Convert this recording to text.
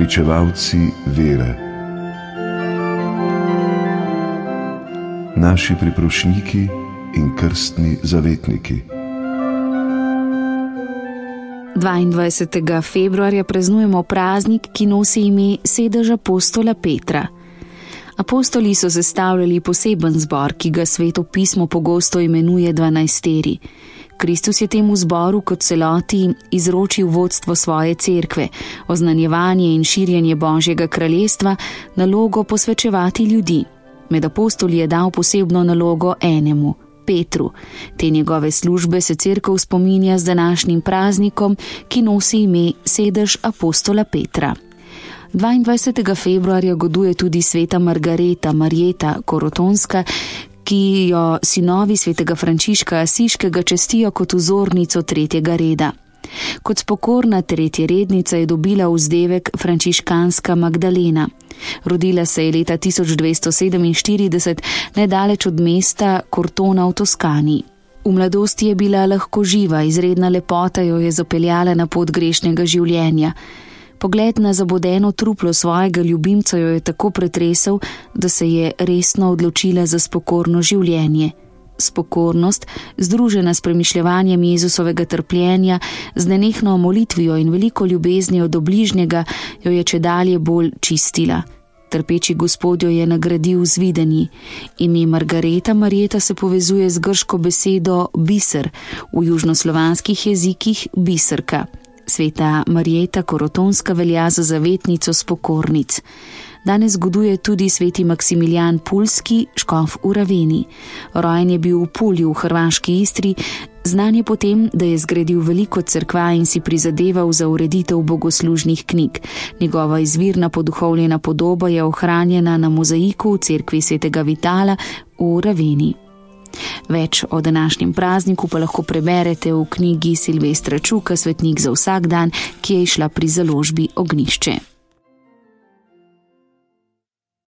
pričevalci vere, naši priprošniki in krstni zavetniki. 22. februarja praznujemo praznik, ki nosi ime sedež apostola Petra. Apostoli so sestavljali poseben zbor, ki ga Sveto pismo pogosto imenuje 12. Kristus je temu zboru kot celoti izročil vodstvo svoje cerkve, oznanjevanje in širjenje Božjega kraljestva, nalogo posvečevati ljudi. Med apostoli je dal posebno nalogo enemu, Petru. Te njegove službe se cerkev spominja z današnjim praznikom, ki nosi ime sedež apostola Petra. 22. februarja goduje tudi sveta Marjeta Korotonska, ki jo sinovi svetega Frančiška Asiškega čestijo kot vzornico 3. reda. Kot spokorna 3. rednica je dobila vzdevek frančiškanska Magdalena. Rodila se je leta 1247 nedaleč od mesta Cortona v Toskani. V mladosti je bila lahko živa, izredna lepota jo je zapeljala na pot grešnega življenja. Pogled na zabodeno truplo svojega ljubimca jo je tako pretresel, da se je resno odločila za spokorno življenje. Spokornost, združena s premišljevanjem Jezusovega trpljenja, z nenehno molitvijo in veliko ljubeznijo do bližnjega, jo je čedalje bolj čistila. Trpeči Gospod jo je nagradil z videnji. Ime Marjeta se povezuje z grško besedo biser, v južnoslovanskih jezikih biserka. Sveta Marjeta Korotonska velja za zavetnico spokornic. Danes goduje tudi sveti Maksimilijan Pulski, škof v Raveni. Rojen je bil v Pulju v hrvaški Istri, znan je potem, da je zgradil veliko cerkva in si prizadeval za ureditev bogoslužnih knjig. Njegova izvirna poduhovljena podoba je ohranjena na mozaiku v cerkvi svetega Vitala v Raveni. Več o današnjem prazniku pa lahko preberete v knjigi Silvestra Čuka Svetnik za vsak dan, ki je izšla pri založbi Ognjišče.